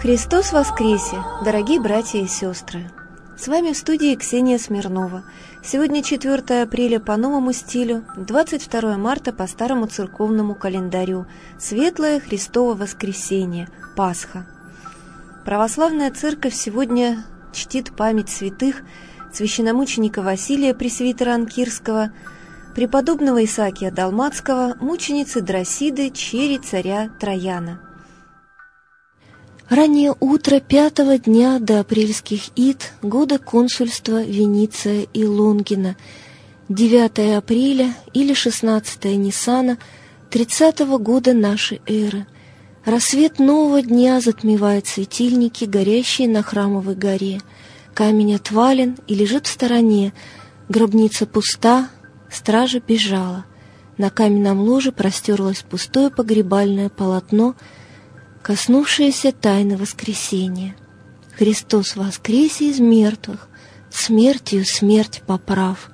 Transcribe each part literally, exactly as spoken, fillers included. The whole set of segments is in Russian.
Христос воскресе, дорогие братья и сестры! С вами в студии Ксения Смирнова. Сегодня четвёртое апреля по новому стилю, двадцать второе марта по старому церковному календарю, Светлое Христово воскресенье, Пасха. Православная церковь сегодня чтит память святых священномученика Василия Пресвитера Анкирского, преподобного Исаакия Далматского, мученицы Дросиды, чери царя Трояна. Раннее утро пятого дня до апрельских ид года консульства Вениция и Лонгина, девятое апреля или шестнадцатое Ниссана тридцатого года нашей эры. Рассвет нового дня затмевает светильники, горящие на Храмовой горе. Камень отвален и лежит в стороне, гробница пуста, стража бежала. На каменном ложе простерлось пустое погребальное полотно, коснувшееся тайны воскресения. Христос воскресе из мертвых, смертью смерть поправ,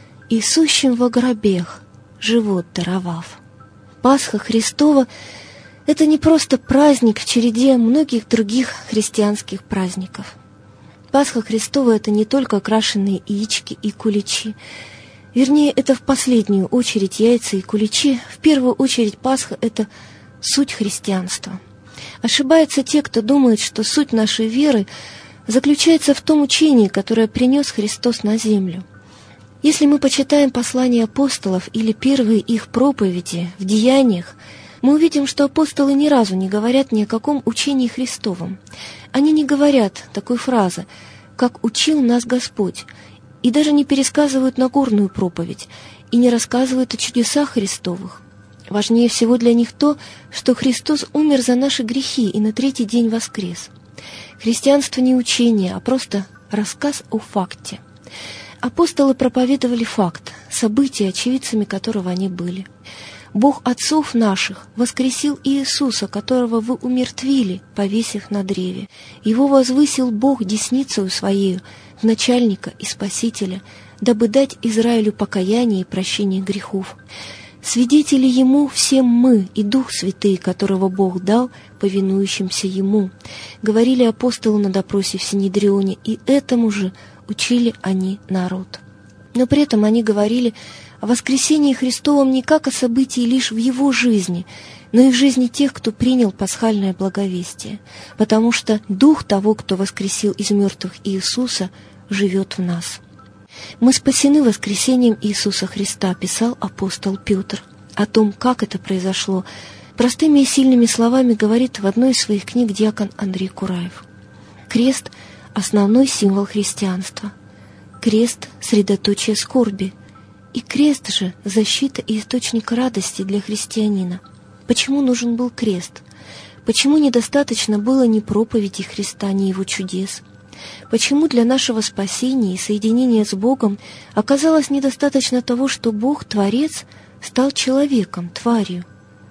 и сущим во гробех живот даровав. Пасха Христова — это не просто праздник в череде многих других христианских праздников. Пасха Христова — это не только крашеные яички и куличи. Вернее, это в последнюю очередь яйца и куличи. В первую очередь Пасха — это суть христианства. Ошибаются те, кто думает, что суть нашей веры заключается в том учении, которое принес Христос на землю. Если мы почитаем послания апостолов или первые их проповеди в деяниях, мы увидим, что апостолы ни разу не говорят ни о каком учении Христовом. Они не говорят такой фразы, как «учил нас Господь», и даже не пересказывают Нагорную проповедь, и не рассказывают о чудесах Христовых. Важнее всего для них то, что Христос умер за наши грехи и на третий день воскрес. Христианство не учение, а просто рассказ о факте. Апостолы проповедовали факт, события, очевидцами которого они были. Бог отцов наших воскресил Иисуса, которого вы умертвили, повесив на древе. Его возвысил Бог десницею Своею, в начальника и Спасителя, дабы дать Израилю покаяние и прощение грехов. Свидетели Ему всем мы и Дух Святый, которого Бог дал повинующимся Ему, говорили апостолы на допросе в Синедрионе, и этому же учили они народ. Но при этом они говорили о воскресении Христовом не как о событии лишь в Его жизни, но и в жизни тех, кто принял пасхальное благовестие, потому что Дух того, кто воскресил из мертвых Иисуса, живет в нас. «Мы спасены воскресением Иисуса Христа», — писал апостол Петр. О том, как это произошло, простыми и сильными словами говорит в одной из своих книг диакон Андрей Кураев. Крест — основной символ христианства. Крест — средоточие скорби. И крест же — защита и источник радости для христианина. Почему нужен был крест? Почему недостаточно было ни проповеди Христа, ни Его чудес? Почему для нашего спасения и соединения с Богом оказалось недостаточно того, что Бог, Творец, стал человеком, тварью?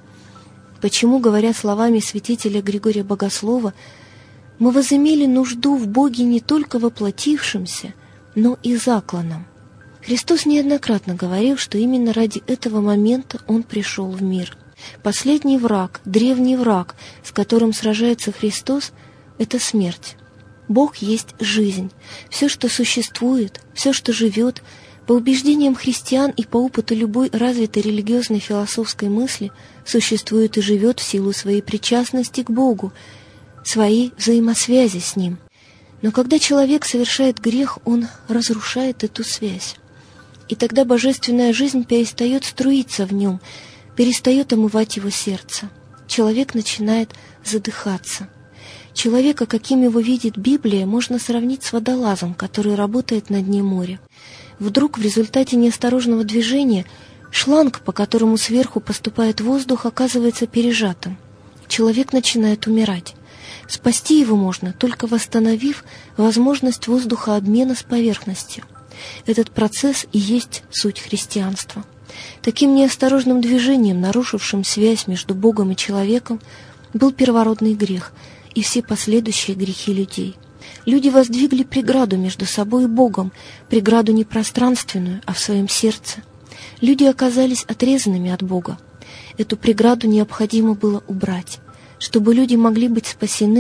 Почему, говоря словами святителя Григория Богослова, мы возымели нужду в Боге не только воплотившемся, но и закланном? Христос неоднократно говорил, что именно ради этого момента Он пришел в мир. Последний враг, древний враг, с которым сражается Христос, — это смерть. Бог есть жизнь. Все, что существует, все, что живет, по убеждениям христиан и по опыту любой развитой религиозной философской мысли, существует и живет в силу своей причастности к Богу, своей взаимосвязи с Ним. Но когда человек совершает грех, он разрушает эту связь. И тогда божественная жизнь перестает струиться в нем, перестает омывать его сердце. Человек начинает задыхаться. Человека, каким его видит Библия, можно сравнить с водолазом, который работает на дне моря. Вдруг в результате неосторожного движения шланг, по которому сверху поступает воздух, оказывается пережатым. Человек начинает умирать. Спасти его можно, только восстановив возможность воздухообмена с поверхностью. Этот процесс и есть суть христианства. Таким неосторожным движением, нарушившим связь между Богом и человеком, был первородный грех и все последующие грехи людей. Люди воздвигли преграду между собой и Богом, преграду не пространственную, а в своем сердце. Люди оказались отрезанными от Бога. Эту преграду необходимо было убрать. Чтобы люди могли быть спасены,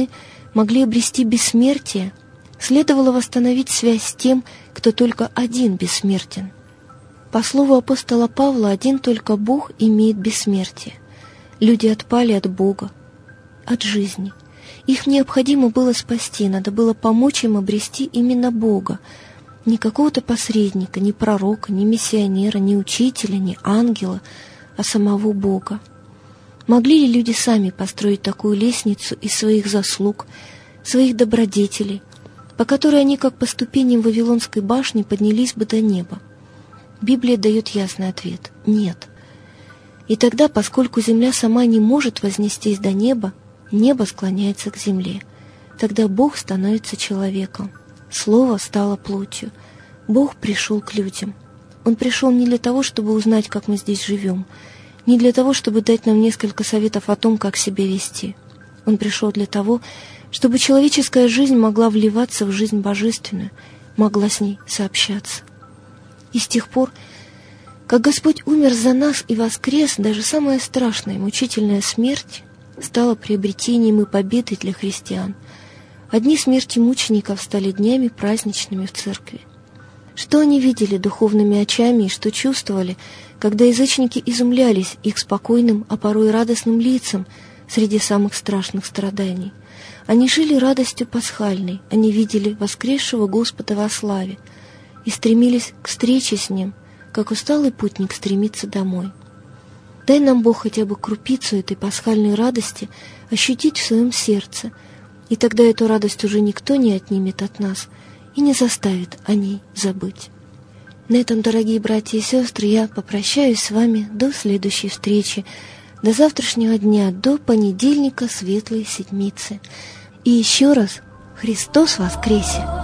могли обрести бессмертие, следовало восстановить связь с тем, кто только один бессмертен. По слову апостола Павла, один только Бог имеет бессмертие. Люди отпали от Бога, от жизни. Их необходимо было спасти, надо было помочь им обрести именно Бога. Не какого-то посредника, ни пророка, ни миссионера, ни учителя, ни ангела, а самого Бога. Могли ли люди сами построить такую лестницу из своих заслуг, своих добродетелей, по которой они, как по ступеням Вавилонской башни, поднялись бы до неба? Библия дает ясный ответ – нет. И тогда, поскольку земля сама не может вознестись до неба, небо склоняется к земле. Тогда Бог становится человеком. Слово стало плотью. Бог пришел к людям. Он пришел не для того, чтобы узнать, как мы здесь живем, не для того, чтобы дать нам несколько советов о том, как себя вести. Он пришел для того, чтобы человеческая жизнь могла вливаться в жизнь божественную, могла с ней сообщаться. И с тех пор, как Господь умер за нас и воскрес, даже самая страшная и мучительная смерть стала приобретением и победой для христиан. Одни смерти мучеников стали днями праздничными в церкви. Что они видели духовными очами и что чувствовали, когда язычники изумлялись их спокойным, а порой радостным лицам среди самых страшных страданий? Они жили радостью пасхальной, они видели воскресшего Господа во славе и стремились к встрече с Ним, как усталый путник стремится домой. Дай нам, Бог, хотя бы крупицу этой пасхальной радости ощутить в своем сердце, и тогда эту радость уже никто не отнимет от нас и не заставит о ней забыть. На этом, дорогие братья и сестры, я попрощаюсь с вами до следующей встречи, до завтрашнего дня, до понедельника Светлой Седмицы. И еще раз, Христос воскресе!